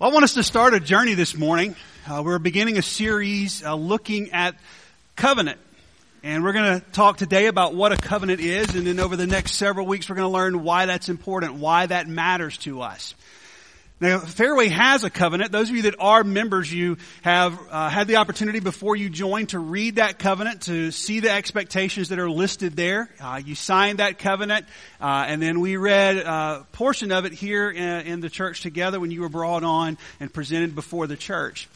I want us to start a journey this morning. We're beginning a series looking at covenant. And we're going to talk today about what a covenant is. And then over the next several weeks, we're going to learn why that's important, why that matters to us. Now, Fairway has a covenant. Those of you that are members, you have had the opportunity before you join to read that covenant, to see the expectations that are listed there. You signed that covenant, and then we read a portion of it here in the church together when you were brought on and presented before the church.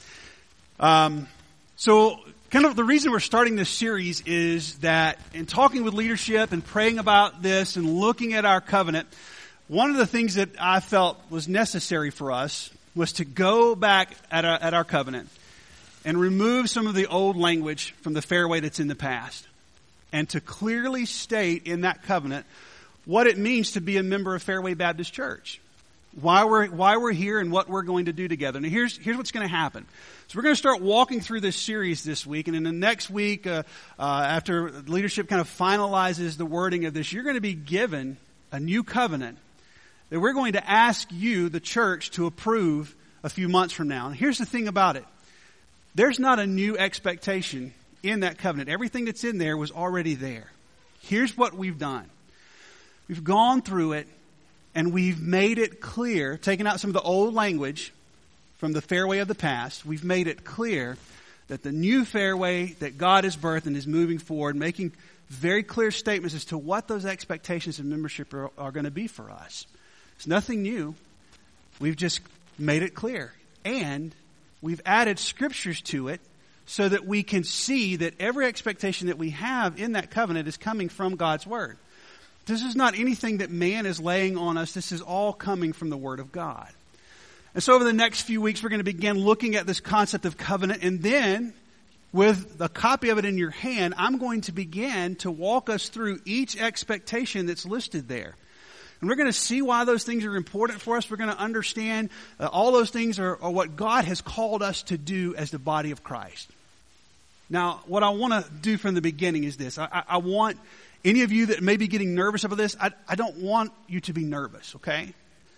So kind of the reason we're starting this series is that in talking with leadership and praying about this and looking at our covenant, one of the things that I felt was necessary for us was to go back at our covenant and remove some of the old language from the Fairway that's in the past, and to clearly state in that covenant what it means to be a member of Fairway Baptist Church, why we're here and what we're going to do together. Now here's what's going to happen. So we're going to start walking through this series this week, and in the next week, after leadership kind of finalizes the wording of this, you're going to be given a new covenant that we're going to ask you, the church, to approve a few months from now. And here's the thing about it. There's not a new expectation in that covenant. Everything that's in there was already there. Here's what we've done. We've gone through it, and we've made it clear, taken out some of the old language from the Fairway of the past. We've made it clear that the new Fairway that God has birthed and is moving forward, making very clear statements as to what those expectations of membership are going to be for us. It's nothing new. We've just made it clear. And we've added scriptures to it so that we can see that every expectation that we have in that covenant is coming from God's Word. This is not anything that man is laying on us. This is all coming from the Word of God. And so over the next few weeks, we're going to begin looking at this concept of covenant. And then, with a copy of it in your hand, I'm going to begin to walk us through each expectation that's listed there. And we're going to see why those things are important for us. We're going to understand all those things are what God has called us to do as the body of Christ. Now, what I want to do from the beginning is this. I want any of you that may be getting nervous about this, I don't want you to be nervous, okay?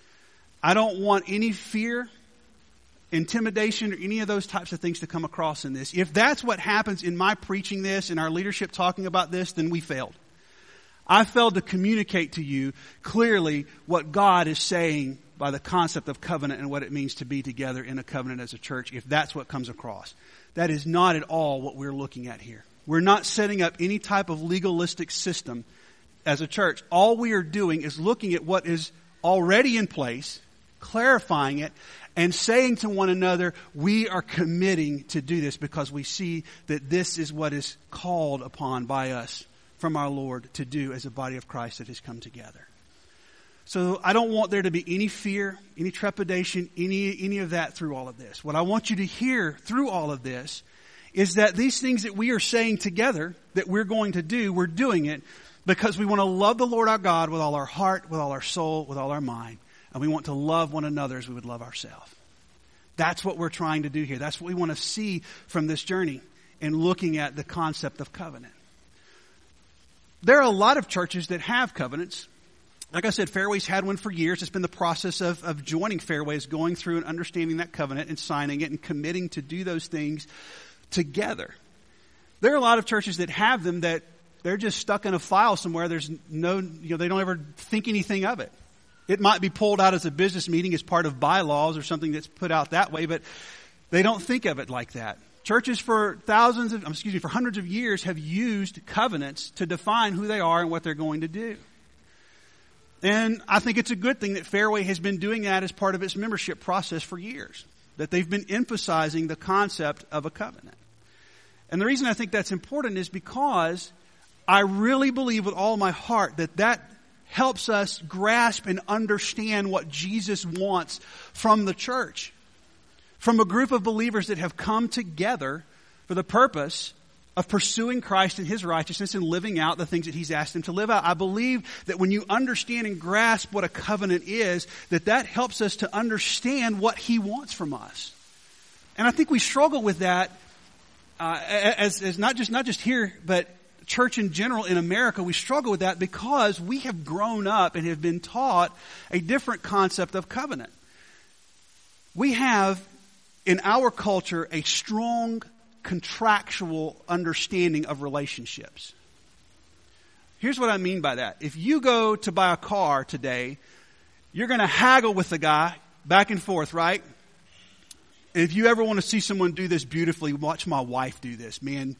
I don't want any fear, intimidation, or any of those types of things to come across in this. If that's what happens in my preaching this and our leadership talking about this, then we failed. I failed to communicate to you clearly what God is saying by the concept of covenant and what it means to be together in a covenant as a church, if that's what comes across. That is not at all what we're looking at here. We're not setting up any type of legalistic system as a church. All we are doing is looking at what is already in place, clarifying it, and saying to one another, we are committing to do this because we see that this is what is called upon by us from our Lord to do as a body of Christ that has come together. So I don't want there to be any fear, any trepidation, any of that through all of this. What I want you to hear through all of this is that these things that we are saying together that we're going to do, we're doing it because we want to love the Lord our God with all our heart, with all our soul, with all our mind. And we want to love one another as we would love ourselves. That's what we're trying to do here. That's what we want to see from this journey in looking at the concept of covenant. There are a lot of churches that have covenants. Like I said, Fairway's had one for years. It's been the process of joining Fairways, going through and understanding that covenant and signing it and committing to do those things together. There are a lot of churches that have them that they're just stuck in a file somewhere. There's no, they don't ever think anything of it. It might be pulled out as a business meeting as part of bylaws or something that's put out that way, but they don't think of it like that. Churches for hundreds of years have used covenants to define who they are and what they're going to do. And I think it's a good thing that Fairway has been doing that as part of its membership process for years, that they've been emphasizing the concept of a covenant. And the reason I think that's important is because I really believe with all my heart that helps us grasp and understand what Jesus wants from the church. From a group of believers that have come together for the purpose of pursuing Christ and His righteousness and living out the things that He's asked them to live out. I believe that when you understand and grasp what a covenant is, that helps us to understand what He wants from us. And I think we struggle with that as not just here, but church in general in America. We struggle with that because we have grown up and have been taught a different concept of covenant. We have in our culture a strong contractual understanding of relationships. Here's what I mean by that. If you go to buy a car today, you're going to haggle with the guy back and forth, right? And if you ever want to see someone do this beautifully, watch my wife do this. Man,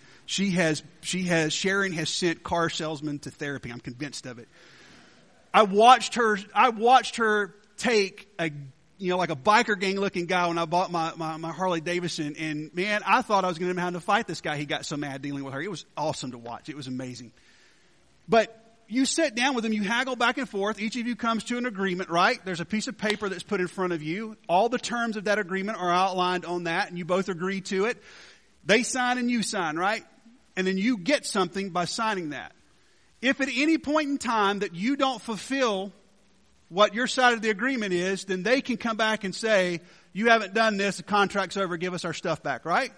Sharon has sent car salesmen to therapy. I'm convinced of it. I watched her take like a biker gang looking guy when I bought my Harley Davidson. And man, I thought I was going to have to fight this guy. He got so mad dealing with her. It was awesome to watch. It was amazing. But you sit down with them, you haggle back and forth. Each of you comes to an agreement, right? There's a piece of paper that's put in front of you. All the terms of that agreement are outlined on that, and you both agree to it. They sign and you sign, right? And then you get something by signing that. If at any point in time that you don't fulfill what your side of the agreement is, then they can come back and say, you haven't done this, the contract's over, give us our stuff back, right?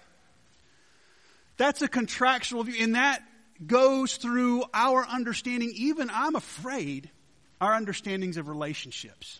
That's a contractual view, and that goes through our understanding, even, I'm afraid, our understandings of relationships.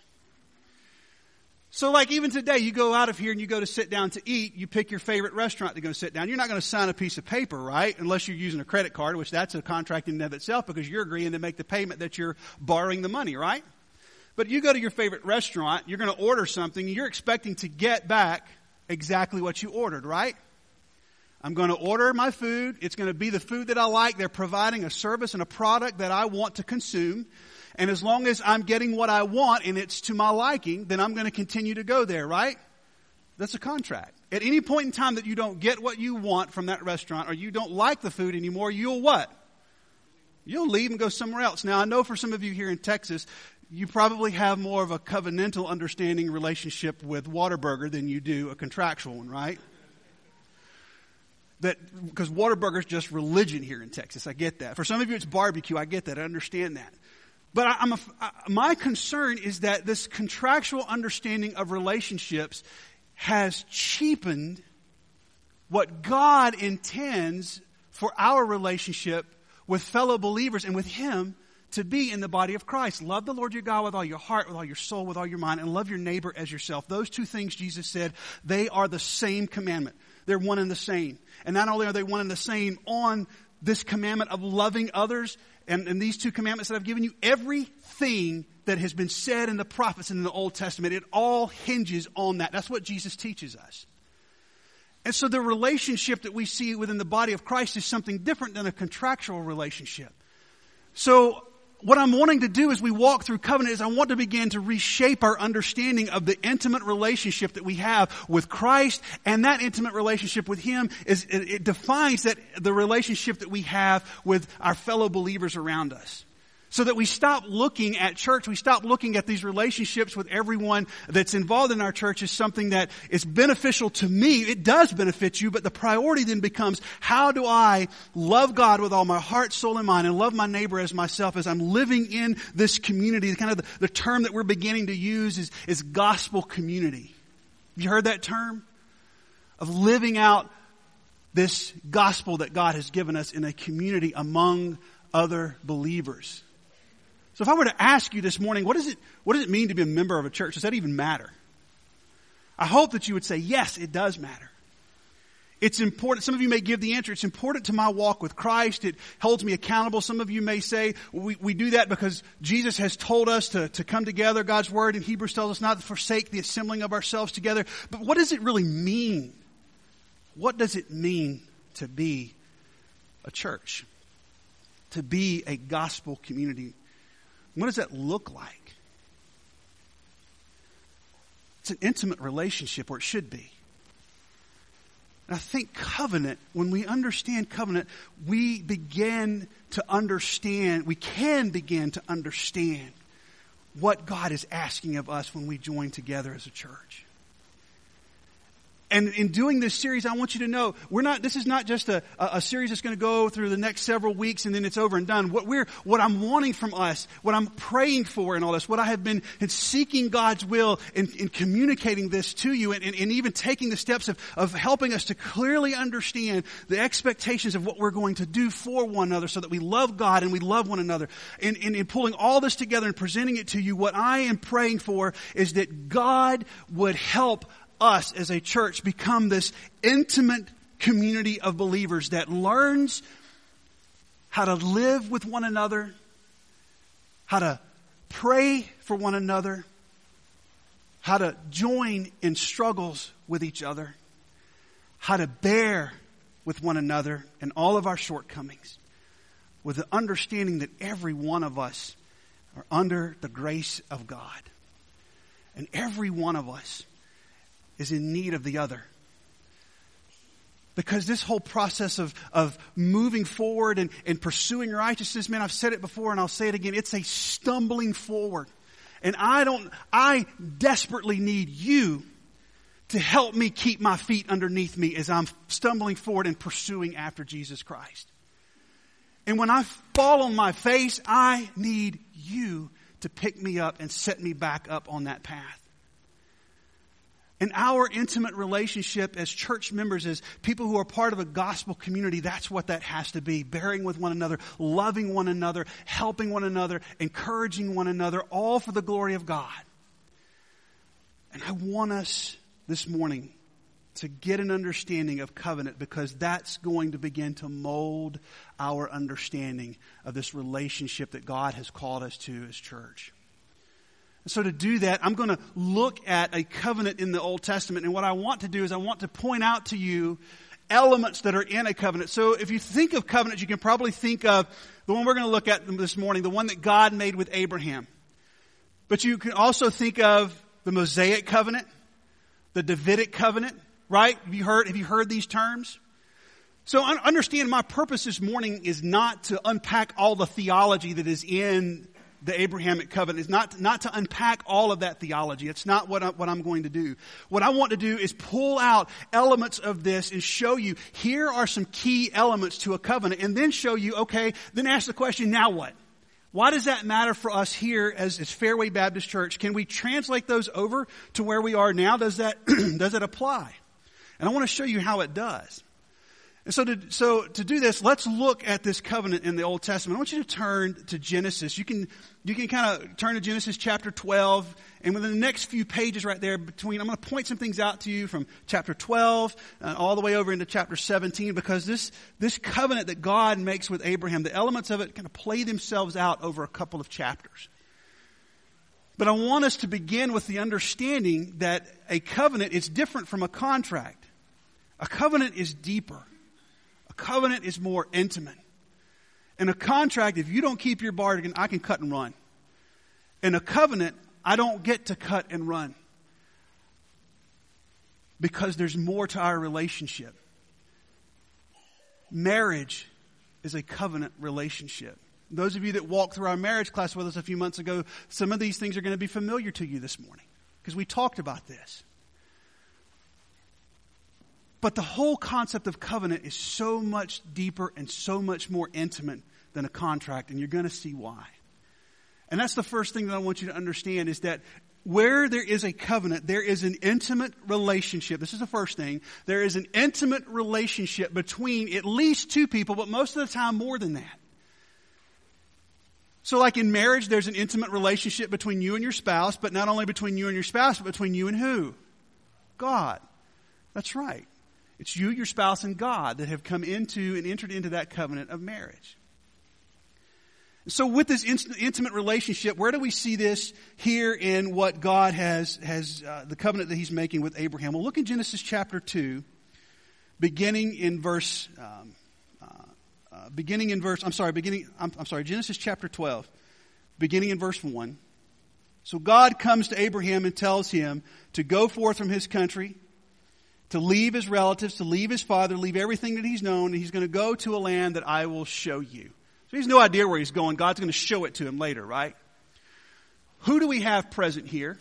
So like even today, you go out of here and you go to sit down to eat, you pick your favorite restaurant to go sit down. You're not going to sign a piece of paper, right? Unless you're using a credit card, which that's a contract in and of itself because you're agreeing to make the payment that you're borrowing the money, right? But you go to your favorite restaurant, you're going to order something, and you're expecting to get back exactly what you ordered, right? I'm going to order my food. It's going to be the food that I like. They're providing a service and a product that I want to consume. And as long as I'm getting what I want and it's to my liking, then I'm going to continue to go there, right? That's a contract. At any point in time that you don't get what you want from that restaurant or you don't like the food anymore, you'll what? You'll leave and go somewhere else. Now, I know for some of you here in Texas, you probably have more of a covenantal understanding relationship with Whataburger than you do a contractual one, right? Because Whataburger is just religion here in Texas. I get that. For some of you, it's barbecue. I get that. I understand that. But my concern is that this contractual understanding of relationships has cheapened what God intends for our relationship with fellow believers and with Him to be in the body of Christ. Love the Lord your God with all your heart, with all your soul, with all your mind, and love your neighbor as yourself. Those two things, Jesus said, they are the same commandment. They're one and the same. And not only are they one and the same on this commandment of loving others and these two commandments that I've given you, everything that has been said in the prophets and in the Old Testament, it all hinges on that. That's what Jesus teaches us. And so the relationship that we see within the body of Christ is something different than a contractual relationship. So what I'm wanting to do as we walk through covenant is I want to begin to reshape our understanding of the intimate relationship that we have with Christ, and that intimate relationship with Him it defines that the relationship that we have with our fellow believers around us. So that we stop looking at church, we stop looking at these relationships with everyone that's involved in our church as something that is beneficial to me. It does benefit you, but the priority then becomes, how do I love God with all my heart, soul, and mind, and love my neighbor as myself as I'm living in this community? Kind of the term that we're beginning to use is gospel community. Have you heard that term? Of living out this gospel that God has given us in a community among other believers. So if I were to ask you this morning, what does it mean to be a member of a church? Does that even matter? I hope that you would say, yes, it does matter. It's important. Some of you may give the answer, it's important to my walk with Christ. It holds me accountable. Some of you may say, we do that because Jesus has told us to come together. God's word in Hebrews tells us not to forsake the assembling of ourselves together. But what does it really mean? What does it mean to be a church? To be a gospel community? What does that look like? It's an intimate relationship, or it should be. And I think covenant, when we understand covenant, we can begin to understand what God is asking of us when we join together as a church. And in doing this series, I want you to know, this is not just a series that's going to go through the next several weeks and then it's over and done. What I'm wanting from us, what I'm praying for in all this, what I have been seeking God's will in communicating this to you and even taking the steps of helping us to clearly understand the expectations of what we're going to do for one another so that we love God and we love one another. And in pulling all this together and presenting it to you, what I am praying for is that God would help us as a church become this intimate community of believers that learns how to live with one another, how to pray for one another, how to join in struggles with each other, how to bear with one another and all of our shortcomings, with the understanding that every one of us are under the grace of God. And every one of us is in need of the other. Because this whole process of moving forward and pursuing righteousness, man, I've said it before and I'll say it again, it's a stumbling forward. And I desperately need you to help me keep my feet underneath me as I'm stumbling forward and pursuing after Jesus Christ. And when I fall on my face, I need you to pick me up and set me back up on that path. And our intimate relationship as church members, as people who are part of a gospel community, that's what that has to be. Bearing with one another, loving one another, helping one another, encouraging one another, all for the glory of God. And I want us this morning to get an understanding of covenant, because that's going to begin to mold our understanding of this relationship that God has called us to as church. So to do that, I'm going to look at a covenant in the Old Testament. And what I want to do is I want to point out to you elements that are in a covenant. So if you think of covenants, you can probably think of the one we're going to look at this morning, the one that God made with Abraham. But you can also think of the Mosaic covenant, the Davidic covenant, right? Have you heard these terms? So understand, my purpose this morning is not to unpack all the theology that is in the Abrahamic covenant. Is not to unpack all of that theology. It's not what I'm going to do. What I want to do is pull out elements of this and show you, here are some key elements to a covenant, and then show you, okay, then ask the question, now what? Why does that matter for us here as Fairway Baptist Church? Can we translate those over to where we are now? Does that apply? And I want to show you how it does. And so to do this, let's look at this covenant in the Old Testament. I want you to turn to Genesis. You can kind of turn to Genesis chapter 12, and within the next few pages right there between, I'm going to point some things out to you from chapter 12 all the way over into chapter 17, because this covenant that God makes with Abraham, the elements of it kind of play themselves out over a couple of chapters. But I want us to begin with the understanding that a covenant is different from a contract. A covenant is deeper. A covenant is more intimate. In a contract, if you don't keep your bargain, I can cut and run. In a covenant, I don't get to cut and run, because there's more to our relationship. Marriage is a covenant relationship. Those of you that walked through our marriage class with us a few months ago, some of these things are going to be familiar to you this morning, because we talked about this. But the whole concept of covenant is so much deeper and so much more intimate than a contract, and you're going to see why. And that's the first thing that I want you to understand, is that where there is a covenant, there is an intimate relationship. This is the first thing. There is an intimate relationship between at least two people, but most of the time more than that. So like in marriage, there's an intimate relationship between you and your spouse, but not only between you and your spouse, but between you and who? God. That's right. It's you, your spouse, and God that have come into and entered into that covenant of marriage. So with this intimate relationship, where do we see this here in what God has the covenant that He's making with Abraham? Well, look in Genesis chapter 2, Genesis chapter 12, beginning in verse 1. So God comes to Abraham and tells him to go forth from his country, to leave his relatives, to leave his father, leave everything that he's known, and he's going to go to a land that I will show you. So he has no idea where he's going. God's going to show it to him later, right? Who do we have present here?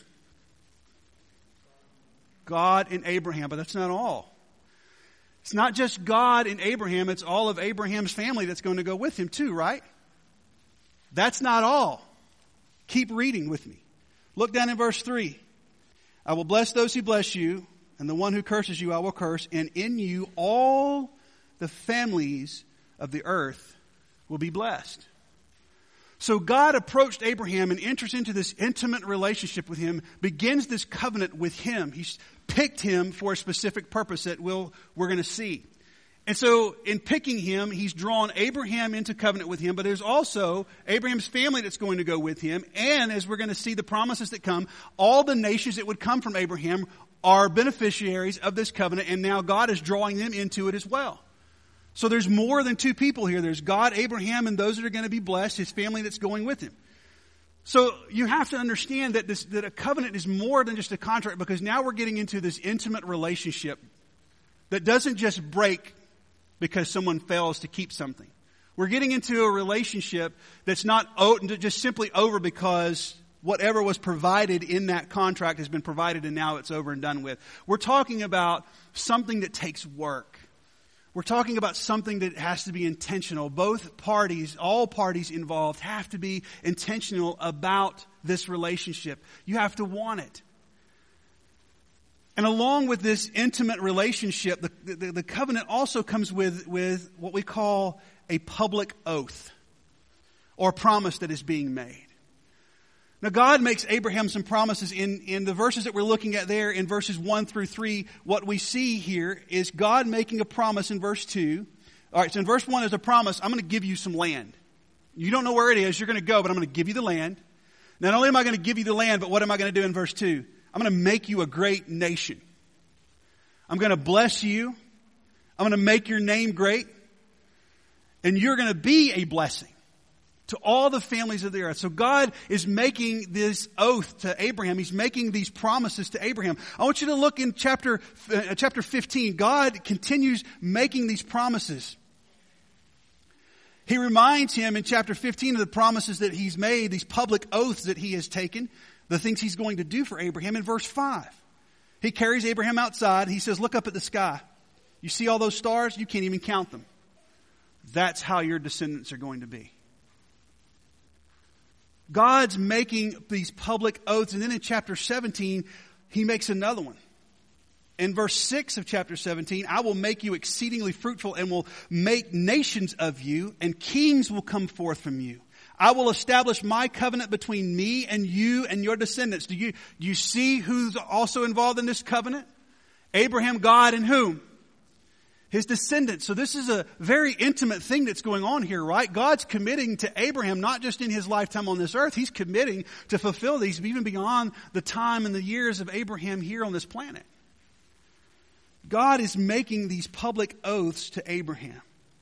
God and Abraham, but that's not all. It's not just God and Abraham, it's all of Abraham's family that's going to go with him too, right? That's not all. Keep reading with me. Look down in verse 3. I will bless those who bless you, and the one who curses you I will curse, and in you all the families of the earth will be blessed. So God approached Abraham and enters into this intimate relationship with him, begins this covenant with him. He's picked him for a specific purpose that we're going to see. And so in picking him, he's drawn Abraham into covenant with him, but there's also Abraham's family that's going to go with him. And as we're going to see the promises that come, all the nations that would come from Abraham are beneficiaries of this covenant, and now God is drawing them into it as well. So there's more than two people here. There's God, Abraham, and those that are going to be blessed, his family that's going with him. So you have to understand that a covenant is more than just a contract, because now we're getting into this intimate relationship that doesn't just break because someone fails to keep something. We're getting into a relationship that's not just simply over because whatever was provided in that contract has been provided and now it's over and done with. We're talking about something that takes work. We're talking about something that has to be intentional. Both parties, all parties involved, have to be intentional about this relationship. You have to want it. And along with this intimate relationship, the covenant also comes with what we call a public oath or promise that is being made. Now, God makes Abraham some promises in the verses that we're looking at there in verses 1 through 3. What we see here is God making a promise in verse 2. All right, so in verse 1 there's a promise. I'm going to give you some land. You don't know where it is. You're going to go, but I'm going to give you the land. Not only am I going to give you the land, but what am I going to do in verse 2? I'm going to make you a great nation. I'm going to bless you. I'm going to make your name great. And you're going to be a blessing to all the families of the earth. So God is making this oath to Abraham. He's making these promises to Abraham. I want you to look in chapter 15. God continues making these promises. He reminds him in chapter 15 of the promises that he's made, these public oaths that he has taken, the things he's going to do for Abraham. In verse 5, he carries Abraham outside. He says, look up at the sky. You see all those stars? You can't even count them. That's how your descendants are going to be. God's making these public oaths. And then in chapter 17, he makes another one. In verse 6 of chapter 17, I will make you exceedingly fruitful and will make nations of you, and kings will come forth from you. I will establish my covenant between me and you and your descendants. Do you see who's also involved in this covenant? Abraham, God, and whom? His descendants. So this is a very intimate thing that's going on here, right? God's committing to Abraham, not just in his lifetime on this earth. He's committing to fulfill these even beyond the time and the years of Abraham here on this planet. God is making these public oaths to Abraham.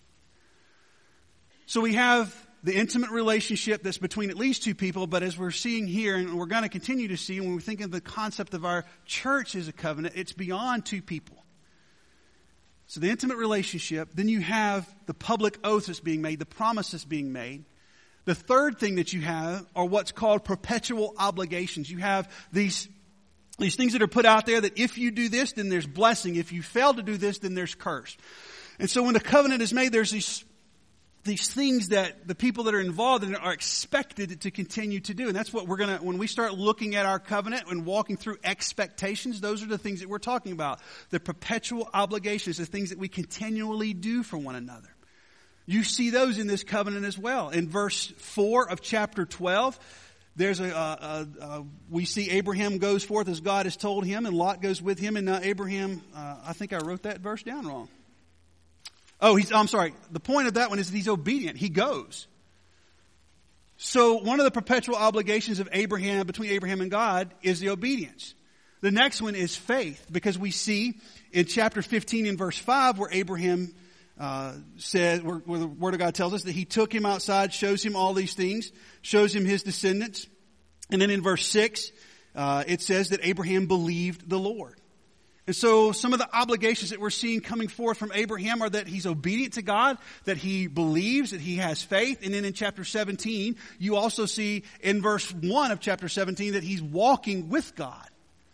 So we have the intimate relationship that's between at least two people, but as we're seeing here, and we're going to continue to see, when we think of the concept of our church as a covenant, it's beyond two people. So the intimate relationship, then you have the public oaths that's being made, the promises being made. The third thing that you have are what's called perpetual obligations. You have these things that are put out there that if you do this, then there's blessing. If you fail to do this, then there's curse. And so when the covenant is made, there's these things that the people that are involved in it are expected to continue to do. And that's what when we start looking at our covenant and walking through expectations, those are the things that we're talking about. The perpetual obligations, the things that we continually do for one another. You see those in this covenant as well. In verse 4 of chapter 12, there's we see Abraham goes forth as God has told him, and Lot goes with him. And now Abraham, I think I wrote that verse down wrong. I'm sorry. The point of that one is that he's obedient. He goes. So one of the perpetual obligations of Abraham, between Abraham and God, is the obedience. The next one is faith, because we see in chapter 15 in verse 5 where Abraham says, where the Word of God tells us that he took him outside, shows him all these things, shows him his descendants. And then in verse 6, it says that Abraham believed the Lord. And so some of the obligations that we're seeing coming forth from Abraham are that he's obedient to God, that he believes, that he has faith. And then in chapter 17, you also see in verse 1 of chapter 17 that he's walking with God.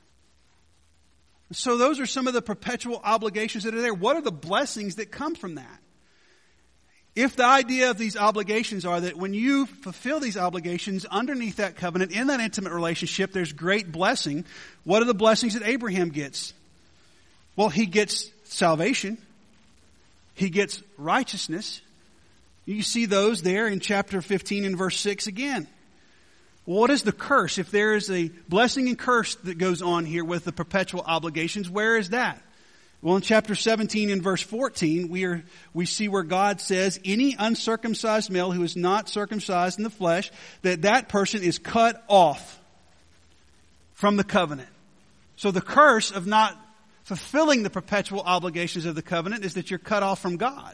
So those are some of the perpetual obligations that are there. What are the blessings that come from that? If the idea of these obligations are that when you fulfill these obligations underneath that covenant, in that intimate relationship, there's great blessing. What are the blessings that Abraham gets? Well, he gets salvation. He gets righteousness. You see those there in chapter 15 and verse 6 again. What is the curse? If there is a blessing and curse that goes on here with the perpetual obligations, where is that? Well, in chapter 17 and verse 14, we see where God says, any uncircumcised male who is not circumcised in the flesh, that person is cut off from the covenant. So the curse of not fulfilling the perpetual obligations of the covenant is that you're cut off from God.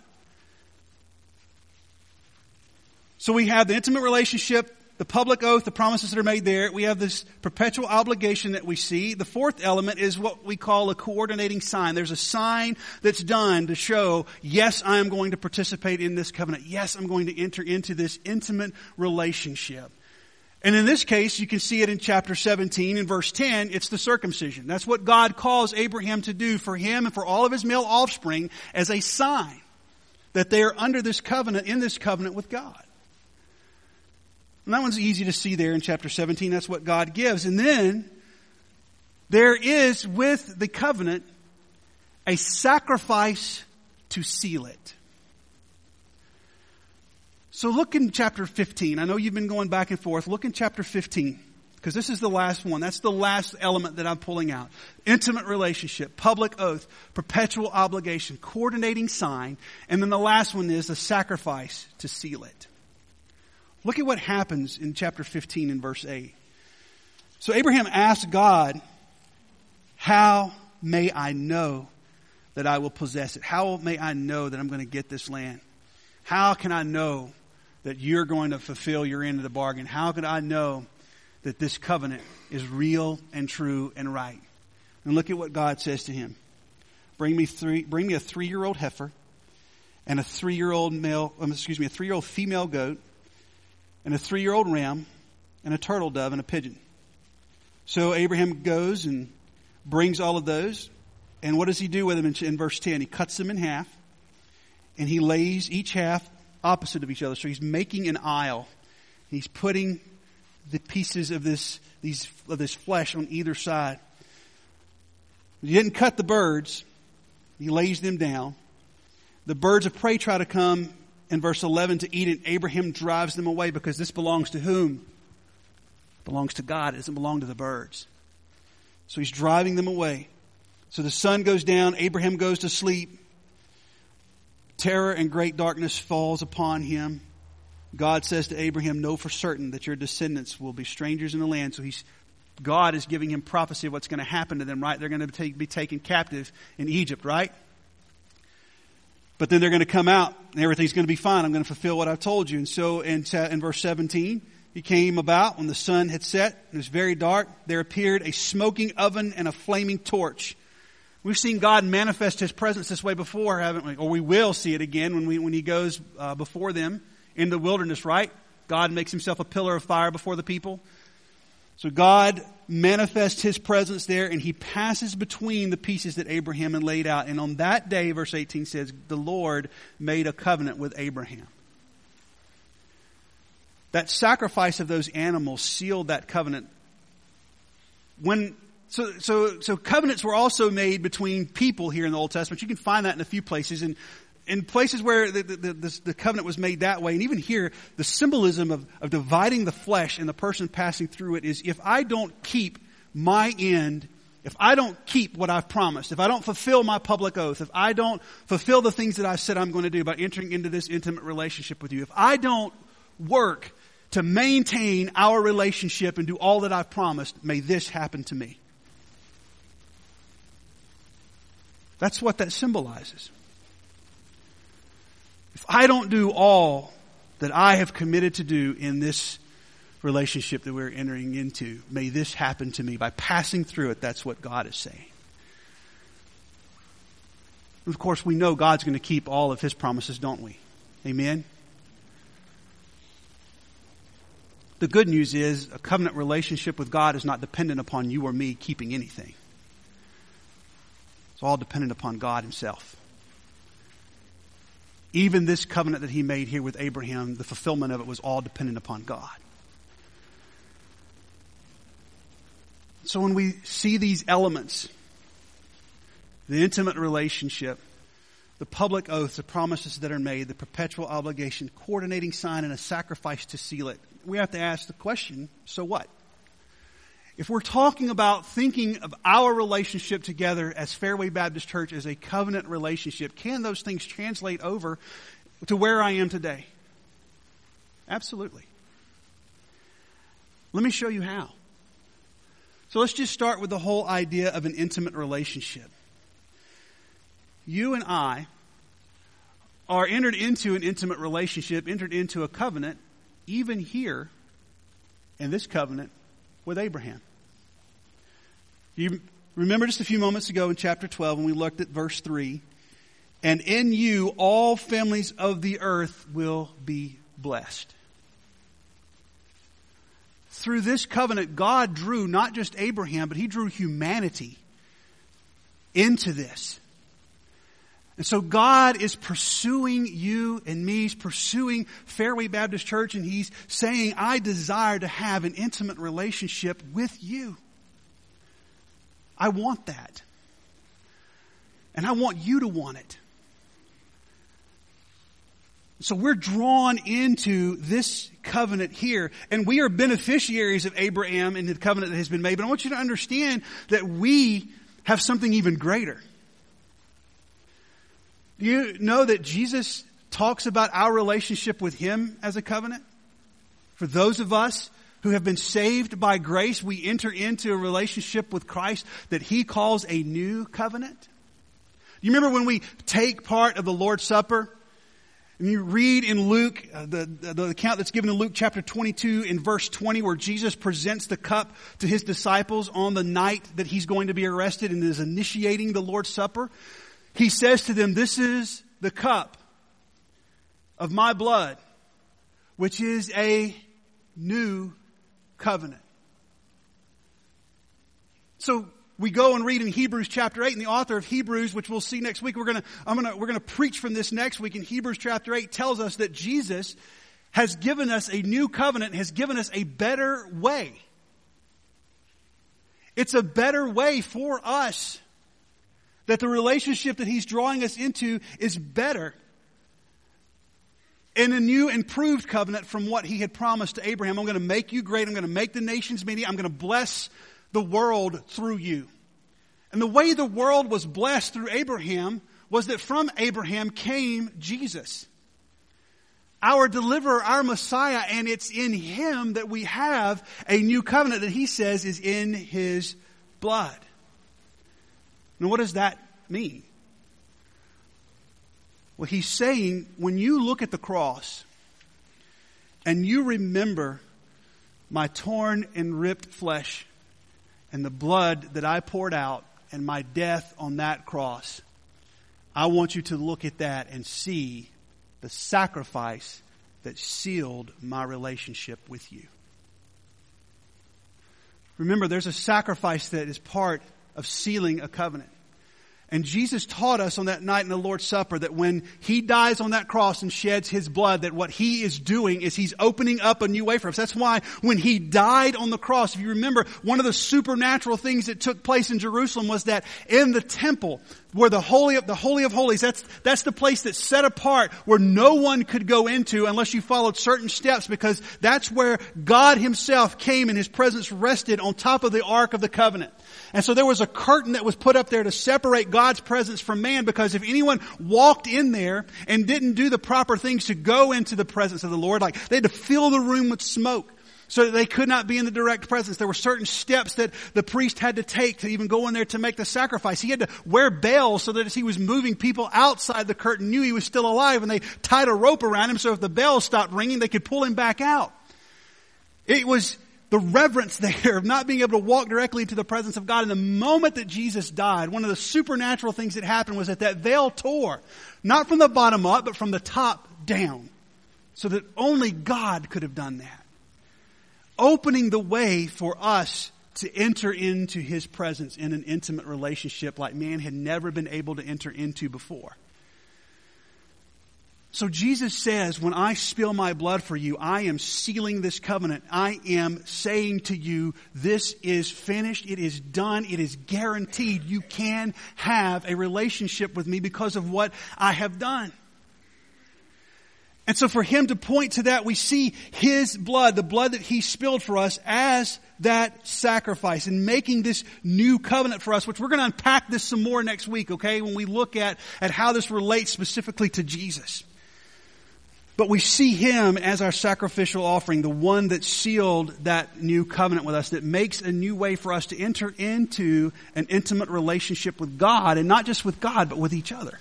So we have the intimate relationship, the public oath, the promises that are made there. We have this perpetual obligation that we see. The fourth element is what we call a coordinating sign. There's a sign that's done to show, yes, I am going to participate in this covenant. Yes, I'm going to enter into this intimate relationship. And in this case, you can see it in chapter 17 in verse 10. It's the circumcision. That's what God calls Abraham to do for him and for all of his male offspring as a sign that they are under this covenant, in this covenant with God. And that one's easy to see there in chapter 17. That's what God gives. And then there is with the covenant a sacrifice to seal it. So look in chapter 15. I know you've been going back and forth. Look in chapter 15, because this is the last one. That's the last element that I'm pulling out. Intimate relationship, public oath, perpetual obligation, coordinating sign, and then the last one is a sacrifice to seal it. Look at what happens in chapter 15 and verse 8. So Abraham asked God, how may I know that I will possess it? How may I know that I'm going to get this land? How can I know that you're going to fulfill your end of the bargain? How can I know that this covenant is real and true and right? And look at what God says to him. Bring me a 3-year-old heifer and a 3-year-old female goat, and a 3-year-old ram, and a turtle dove, and a pigeon. So Abraham goes and brings all of those. And what does he do with them in verse 10? He cuts them in half, and he lays each half opposite of each other. So he's making an aisle. He's putting the pieces of this flesh on either side. He didn't cut the birds. He lays them down. The birds of prey try to come in verse 11 to eat it. Abraham drives them away because this belongs to whom? It belongs to God. It doesn't belong to the birds. So he's driving them away. So the sun goes down. Abraham goes to sleep. Terror and great darkness falls upon him. God says to Abraham, know for certain that your descendants will be strangers in the land. So God is giving him prophecy of what's going to happen to them, right? They're going to be taken captive in Egypt, right? But then they're going to come out and everything's going to be fine. I'm going to fulfill what I've told you. And so in verse 17, he came about when the sun had set. It was very dark. There appeared a smoking oven and a flaming torch. We've seen God manifest his presence this way before, haven't we? Or we will see it again when he goes before them in the wilderness, right? God makes himself a pillar of fire before the people. So God manifests his presence there, and he passes between the pieces that Abraham had laid out. And on that day, verse 18 says, the Lord made a covenant with Abraham. That sacrifice of those animals sealed that covenant. So covenants were also made between people here in the Old Testament. You can find that in a few places. And in places where the covenant was made that way, and even here, the symbolism of dividing the flesh and the person passing through it is, if I don't keep my end, if I don't keep what I've promised, if I don't fulfill my public oath, if I don't fulfill the things that I said I'm going to do by entering into this intimate relationship with you, if I don't work to maintain our relationship and do all that I've promised, may this happen to me. That's what that symbolizes. If I don't do all that I have committed to do in this relationship that we're entering into, may this happen to me. By passing through it, that's what God is saying. Of course, we know God's going to keep all of his promises, don't we? Amen? The good news is a covenant relationship with God is not dependent upon you or me keeping anything. It's all dependent upon God himself. Even this covenant that he made here with Abraham, the fulfillment of it was all dependent upon God. So when we see these elements, the intimate relationship, the public oaths, the promises that are made, the perpetual obligation, coordinating sign, and a sacrifice to seal it. We have to ask the question, so what? If we're talking about thinking of our relationship together as Fairway Baptist Church as a covenant relationship, can those things translate over to where I am today? Absolutely. Let me show you how. So let's just start with the whole idea of an intimate relationship. You and I are entered into an intimate relationship, entered into a covenant, even here in this covenant with Abraham. You remember just a few moments ago in chapter 12 when we looked at verse 3, and in you all families of the earth will be blessed. Through this covenant, God drew not just Abraham, but He drew humanity into this. And so God is pursuing you and me. He's pursuing Fairway Baptist Church, and He's saying, I desire to have an intimate relationship with you. I want that. And I want you to want it. So we're drawn into this covenant here, and we are beneficiaries of Abraham and the covenant that has been made. But I want you to understand that we have something even greater. Do you know that Jesus talks about our relationship with Him as a covenant? For those of us who have been saved by grace, we enter into a relationship with Christ that He calls a new covenant. You remember when we take part of the Lord's Supper? And you read in Luke, the account that's given in Luke chapter 22 in verse 20, where Jesus presents the cup to His disciples on the night that He's going to be arrested and is initiating the Lord's Supper. He says to them, this is the cup of my blood, which is a new covenant. So we go and read in Hebrews chapter 8, and the author of Hebrews, which we'll see next week, we're going to preach from this next week. In Hebrews chapter 8 tells us that Jesus has given us a new covenant, has given us a better way. It's a better way for us, that the relationship that He's drawing us into is better, in a new improved covenant from what He had promised to Abraham. I'm going to make you great. I'm going to make the nations many. I'm going to bless the world through you. And the way the world was blessed through Abraham was that from Abraham came Jesus, our deliverer, our Messiah, and it's in Him that we have a new covenant that He says is in His blood. Now what does that mean? Well, He's saying, when you look at the cross and you remember my torn and ripped flesh and the blood that I poured out and my death on that cross, I want you to look at that and see the sacrifice that sealed my relationship with you. Remember, there's a sacrifice that is part of sealing a covenant. And Jesus taught us on that night in the Lord's Supper that when He dies on that cross and sheds His blood, that what He is doing is He's opening up a new way for us. That's why when He died on the cross, if you remember, one of the supernatural things that took place in Jerusalem was that in the temple, where the Holy of Holies, that's the place that's set apart where no one could go into unless you followed certain steps, because that's where God Himself came and His presence rested on top of the Ark of the Covenant. And so there was a curtain that was put up there to separate God's presence from man, because if anyone walked in there and didn't do the proper things to go into the presence of the Lord, like they had to fill the room with smoke so that they could not be in the direct presence. There were certain steps that the priest had to take to even go in there to make the sacrifice. He had to wear bells so that as he was moving, people outside the curtain knew he was still alive, and they tied a rope around him so if the bells stopped ringing, they could pull him back out. It was the reverence there of not being able to walk directly into the presence of God. And the moment that Jesus died, one of the supernatural things that happened was that veil tore, not from the bottom up, but from the top down, so that only God could have done that, opening the way for us to enter into His presence in an intimate relationship like man had never been able to enter into before. So Jesus says, when I spill my blood for you, I am sealing this covenant. I am saying to you, this is finished. It is done. It is guaranteed. You can have a relationship with me because of what I have done. And so for him to point to that, we see his blood, the blood that he spilled for us, as that sacrifice and making this new covenant for us, which we're going to unpack this some more next week, okay, when we look at how this relates specifically to Jesus. But we see him as our sacrificial offering, the one that sealed that new covenant with us, that makes a new way for us to enter into an intimate relationship with God, and not just with God, but with each other.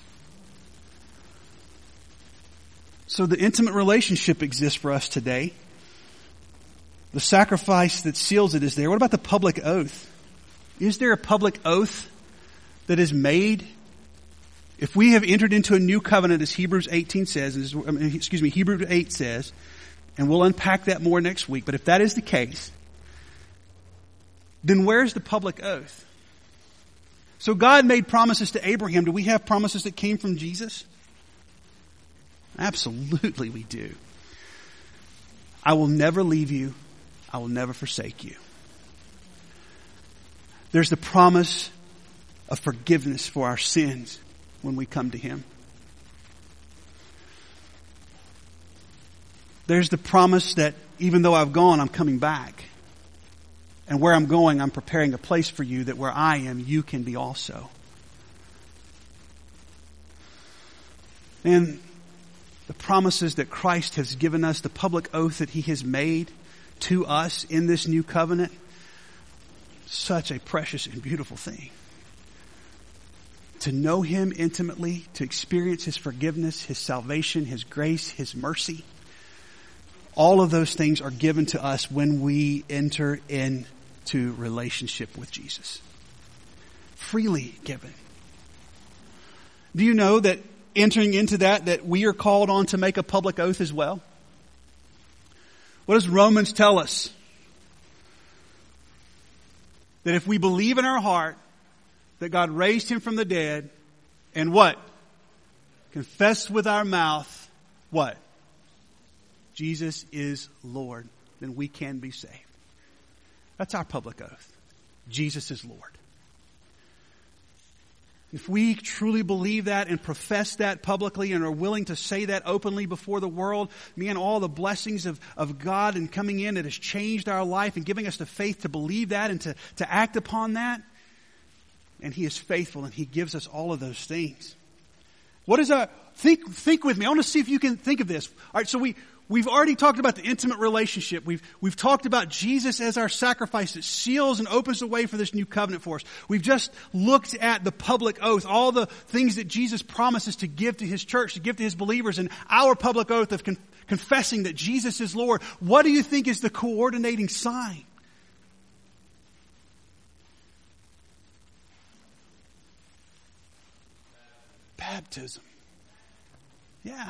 So the intimate relationship exists for us today. The sacrifice that seals it is there. What about the public oath? Is there a public oath that is made? If we have entered into a new covenant, as Hebrews 8 says, and we'll unpack that more next week, but if that is the case, then where's the public oath? So God made promises to Abraham. Do we have promises that came from Jesus? Absolutely we do. I will never leave you. I will never forsake you. There's the promise of forgiveness for our sins when we come to him. There's the promise that even though I've gone, I'm coming back. And where I'm going, I'm preparing a place for you, that where I am, you can be also. And the promises that Christ has given us, the public oath that he has made to us in this new covenant, such a precious and beautiful thing. To know him intimately, to experience his forgiveness, his salvation, his grace, his mercy. All of those things are given to us when we enter into relationship with Jesus. Freely given. Do you know that entering into that we are called on to make a public oath as well? What does Romans tell us? That if we believe in our heart that God raised him from the dead, and what? Confess with our mouth, what? Jesus is Lord, then we can be saved. That's our public oath. Jesus is Lord. If we truly believe that and profess that publicly and are willing to say that openly before the world, man, all the blessings of God and coming in that has changed our life and giving us the faith to believe that and to act upon that. And he is faithful and he gives us all of those things. What is think with me. I want to see if you can think of this. All right, so we've already talked about the intimate relationship. We've talked about Jesus as our sacrifice that seals and opens the way for this new covenant for us. We've just looked at the public oath, all the things that Jesus promises to give to his church, to give to his believers, and our public oath of confessing that Jesus is Lord. What do you think is the coordinating sign? Baptism. Yeah.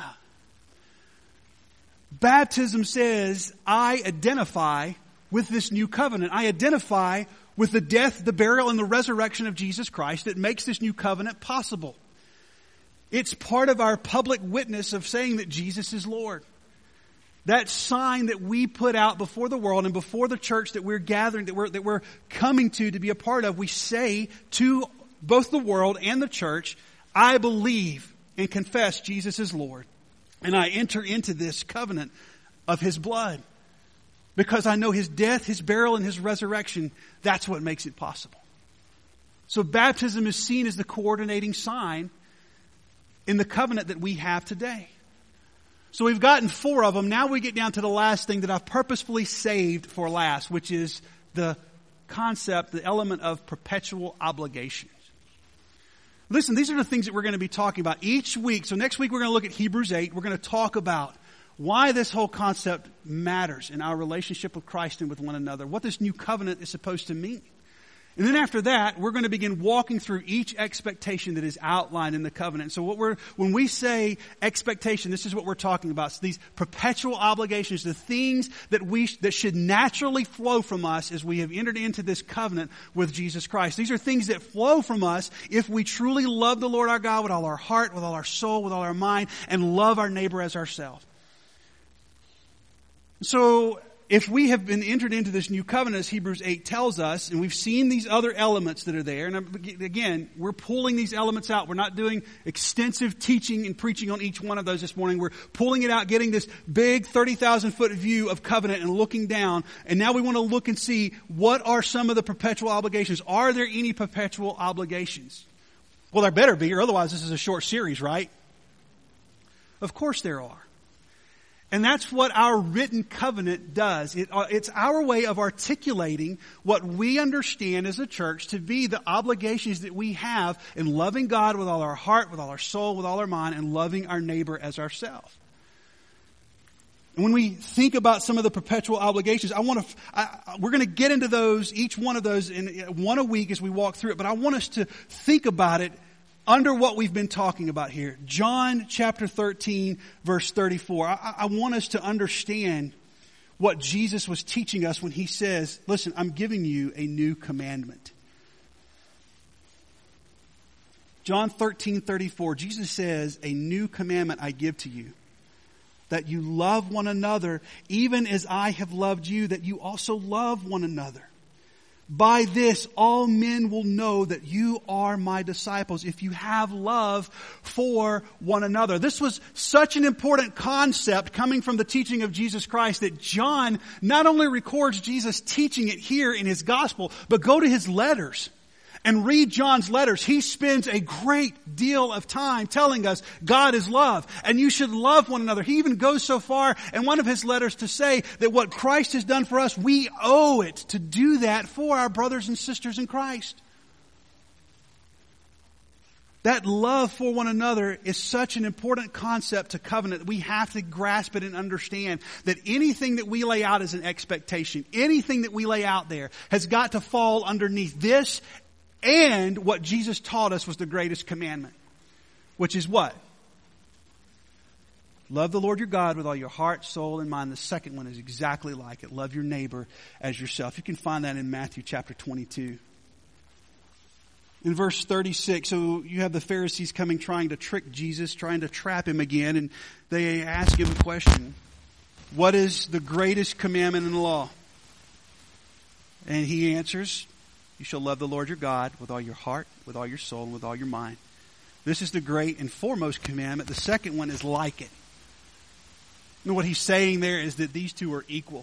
Baptism says, I identify with this new covenant. I identify with the death, the burial, and the resurrection of Jesus Christ that makes this new covenant possible. It's part of our public witness of saying that Jesus is Lord. That sign that we put out before the world and before the church that we're gathering, that we're coming to be a part of, we say to both the world and the church, I believe and confess Jesus is Lord. And I enter into this covenant of his blood. Because I know his death, his burial, and his resurrection, that's what makes it possible. So baptism is seen as the coordinating sign in the covenant that we have today. So we've gotten 4 of them. Now we get down to the last thing that I've purposefully saved for last, which is the concept, the element of perpetual obligations. Listen, these are the things that we're going to be talking about each week. So next week we're going to look at Hebrews 8. We're going to talk about why this whole concept matters in our relationship with Christ and with one another. What this new covenant is supposed to mean. And then after that, we're going to begin walking through each expectation that is outlined in the covenant. So when we say expectation, this is what we're talking about. So these perpetual obligations, the things that should naturally flow from us as we have entered into this covenant with Jesus Christ. These are things that flow from us if we truly love the Lord our God with all our heart, with all our soul, with all our mind, and love our neighbor as ourselves. So if we have been entered into this new covenant, as Hebrews 8 tells us, and we've seen these other elements that are there, and again, we're pulling these elements out. We're not doing extensive teaching and preaching on each one of those this morning. We're pulling it out, getting this big 30,000-foot view of covenant and looking down. And now we want to look and see, what are some of the perpetual obligations? Are there any perpetual obligations? Well, there better be, or otherwise this is a short series, right? Of course there are. And that's what our written covenant does. It's our way of articulating what we understand as a church to be the obligations that we have in loving God with all our heart, with all our soul, with all our mind, and loving our neighbor as ourselves. And when we think about some of the perpetual obligations, we're going to get into those, each one of those, in one a week as we walk through it. But I want us to think about it under what we've been talking about here. John chapter 13, verse 34. I want us to understand what Jesus was teaching us when he says, listen, I'm giving you a new commandment. John 13:34, Jesus says, a new commandment I give to you, that you love one another, even as I have loved you, that you also love one another. By this, all men will know that you are my disciples, if you have love for one another. This was such an important concept coming from the teaching of Jesus Christ that John not only records Jesus teaching it here in his gospel, but go to his letters and read John's letters. He spends a great deal of time telling us God is love and you should love one another. He even goes so far in one of his letters to say that what Christ has done for us, we owe it to do that for our brothers and sisters in Christ. That love for one another is such an important concept to covenant that we have to grasp it and understand that anything that we lay out as an expectation, anything that we lay out there has got to fall underneath this. And what Jesus taught us was the greatest commandment, which is what? Love the Lord your God with all your heart, soul, and mind. The second one is exactly like it. Love your neighbor as yourself. You can find that in Matthew chapter 22. In verse 36, so you have the Pharisees coming trying to trick Jesus, trying to trap him again, and they ask him the question, what is the greatest commandment in the law? And he answers, you shall love the Lord your God with all your heart, with all your soul, and with all your mind. This is the great and foremost commandment. The second one is like it. And what he's saying there is that these two are equal.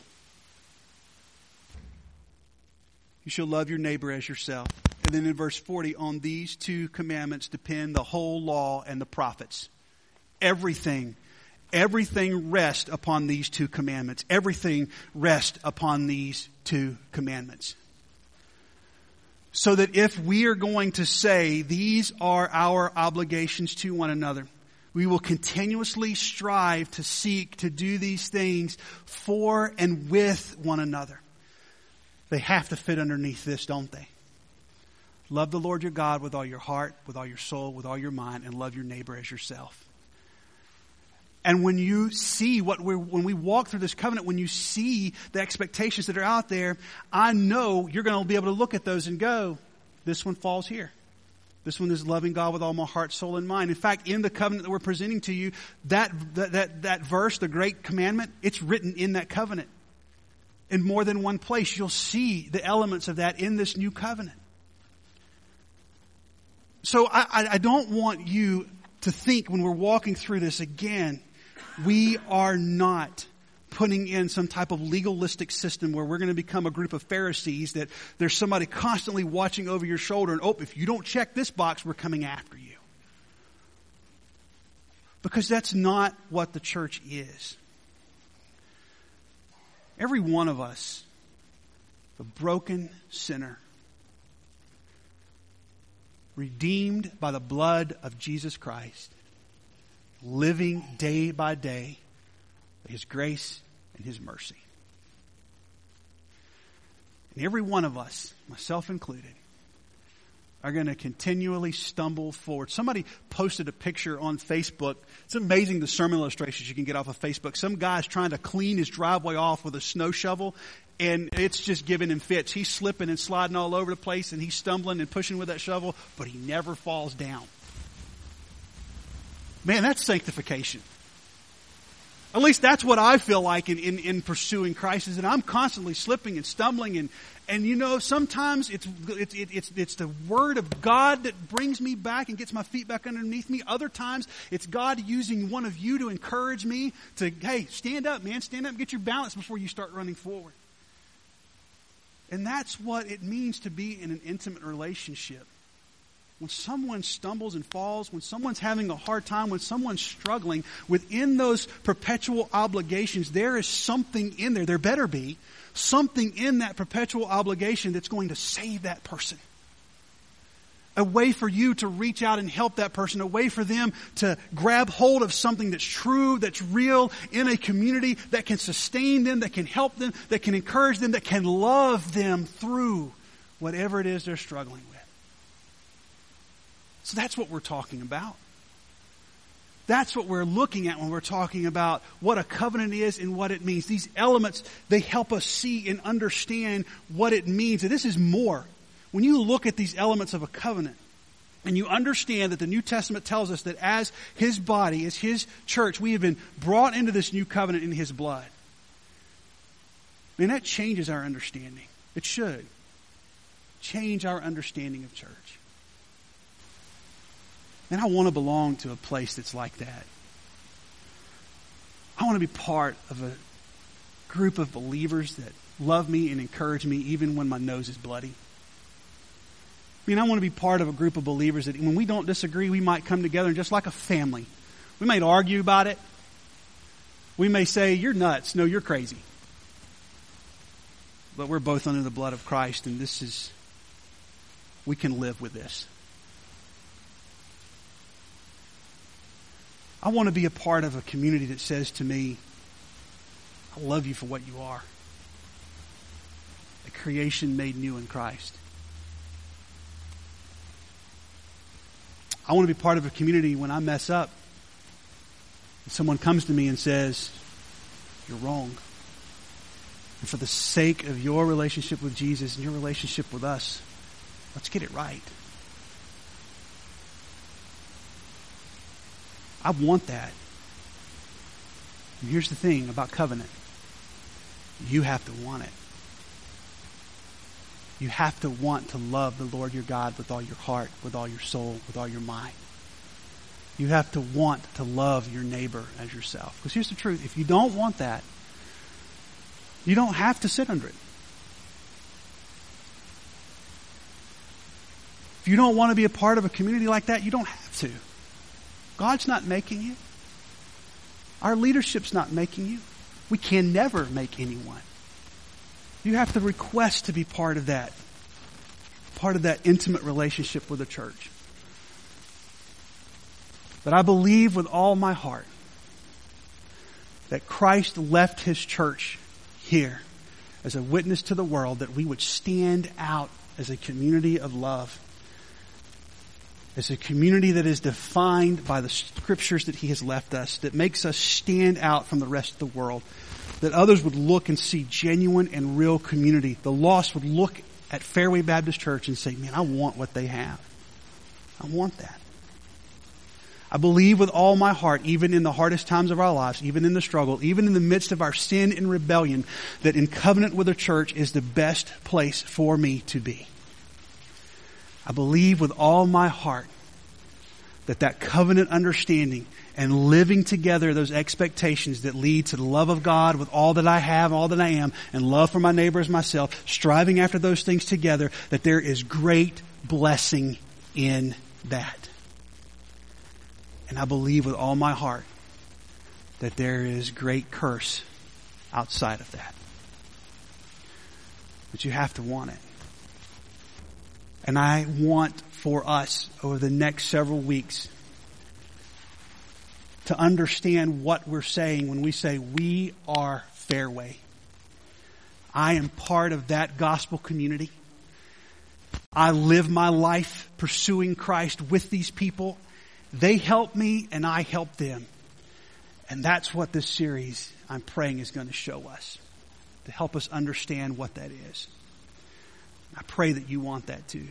You shall love your neighbor as yourself. And then in verse 40, on these two commandments depend the whole law and the prophets. Everything rests upon these two commandments. Everything rests upon these two commandments. So that if we are going to say these are our obligations to one another, we will continuously strive to seek to do these things for and with one another. They have to fit underneath this, don't they? Love the Lord your God with all your heart, with all your soul, with all your mind, and love your neighbor as yourself. And when you see when we walk through this covenant, when you see the expectations that are out there, I know you're going to be able to look at those and go, this one falls here. This one is loving God with all my heart, soul, and mind. In fact, in the covenant that we're presenting to you, that verse, the great commandment, it's written in that covenant. In more than one place, you'll see the elements of that in this new covenant. So I don't want you to think when we're walking through this again, we are not putting in some type of legalistic system where we're going to become a group of Pharisees that there's somebody constantly watching over your shoulder and, if you don't check this box, we're coming after you. Because that's not what the church is. Every one of us, the broken sinner, redeemed by the blood of Jesus Christ, living day by day by His grace and His mercy. And every one of us, myself included, are going to continually stumble forward. Somebody posted a picture on Facebook. It's amazing the sermon illustrations you can get off of Facebook. Some guy's trying to clean his driveway off with a snow shovel, and it's just giving him fits. He's slipping and sliding all over the place, and he's stumbling and pushing with that shovel, but he never falls down. Man, that's sanctification. At least that's what I feel like in pursuing Christ, is that I'm constantly slipping and stumbling, and you know, sometimes it's the Word of God that brings me back and gets my feet back underneath me. Other times it's God using one of you to encourage me to, hey, stand up, man, stand up and get your balance before you start running forward. And that's what it means to be in an intimate relationship. When someone stumbles and falls, when someone's having a hard time, when someone's struggling, within those perpetual obligations, there is something in there. There better be something in that perpetual obligation that's going to save that person. A way for you to reach out and help that person. A way for them to grab hold of something that's true, that's real, in a community that can sustain them, that can help them, that can encourage them, that can love them through whatever it is they're struggling with. So that's what we're talking about. That's what we're looking at when we're talking about what a covenant is and what it means. These elements, they help us see and understand what it means. And this is more. When you look at these elements of a covenant, and you understand that the New Testament tells us that as His body, as His church, we have been brought into this new covenant in His blood. Man, that changes our understanding. It should change our understanding of church. And I want to belong to a place that's like that. I want to be part of a group of believers that love me and encourage me even when my nose is bloody. I mean, I want to be part of a group of believers that when we don't disagree, we might come together and just like a family. We might argue about it. We may say, you're nuts. No, you're crazy. But we're both under the blood of Christ, and we can live with this. I want to be a part of a community that says to me, I love you for what you are. A creation made new in Christ. I want to be part of a community when I mess up, and someone comes to me and says, you're wrong. And for the sake of your relationship with Jesus and your relationship with us, let's get it right. I want that. And here's the thing about covenant. You have to want it. You have to want to love the Lord your God with all your heart, with all your soul, with all your mind. You have to want to love your neighbor as yourself. Because here's the truth. If you don't want that, you don't have to sit under it. If you don't want to be a part of a community like that, you don't have to. God's not making you. Our leadership's not making you. We can never make anyone. You have to request to be part of that intimate relationship with the church. But I believe with all my heart that Christ left His church here as a witness to the world, that we would stand out as a community of love. As a community that is defined by the scriptures that He has left us, that makes us stand out from the rest of the world, that others would look and see genuine and real community. The lost would look at Fairway Baptist Church and say, man, I want what they have. I want that. I believe with all my heart, even in the hardest times of our lives, even in the struggle, even in the midst of our sin and rebellion, that in covenant with the church is the best place for me to be. I believe with all my heart that covenant understanding and living together those expectations that lead to the love of God with all that I have, all that I am, and love for my neighbor as myself, striving after those things together, that there is great blessing in that. And I believe with all my heart that there is great curse outside of that. But you have to want it. And I want for us over the next several weeks to understand what we're saying when we say we are Fairway. I am part of that gospel community. I live my life pursuing Christ with these people. They help me and I help them. And that's what this series, I'm praying, is going to show us, to help us understand what that is. I pray that you want that too.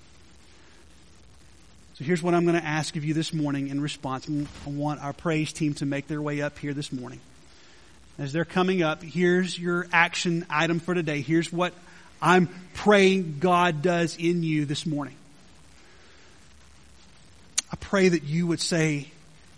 So here's what I'm going to ask of you this morning in response. I want our praise team to make their way up here this morning. As they're coming up, here's your action item for today. Here's what I'm praying God does in you this morning. I pray that you would say,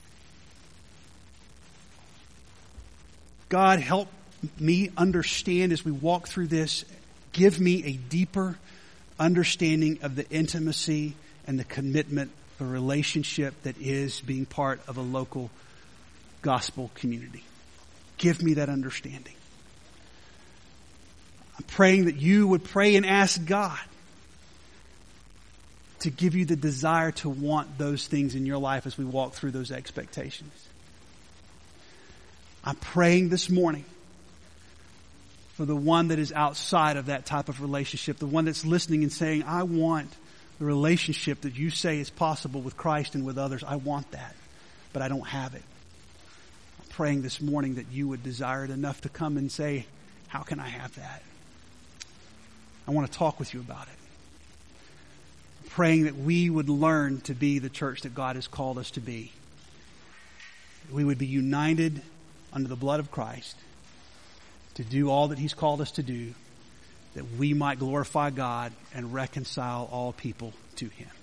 God, help me understand as we walk through this. Give me a deeper understanding of the intimacy and the commitment, the relationship that is being part of a local gospel community. Give me that understanding. I'm praying that you would pray and ask God to give you the desire to want those things in your life as we walk through those expectations. I'm praying this morning for the one that is outside of that type of relationship, the one that's listening and saying, I want the relationship that you say is possible with Christ and with others. I want that, but I don't have it. I'm praying this morning that you would desire it enough to come and say, how can I have that? I want to talk with you about it. I'm praying that we would learn to be the church that God has called us to be. We would be united under the blood of Christ to do all that He's called us to do, that we might glorify God and reconcile all people to Him.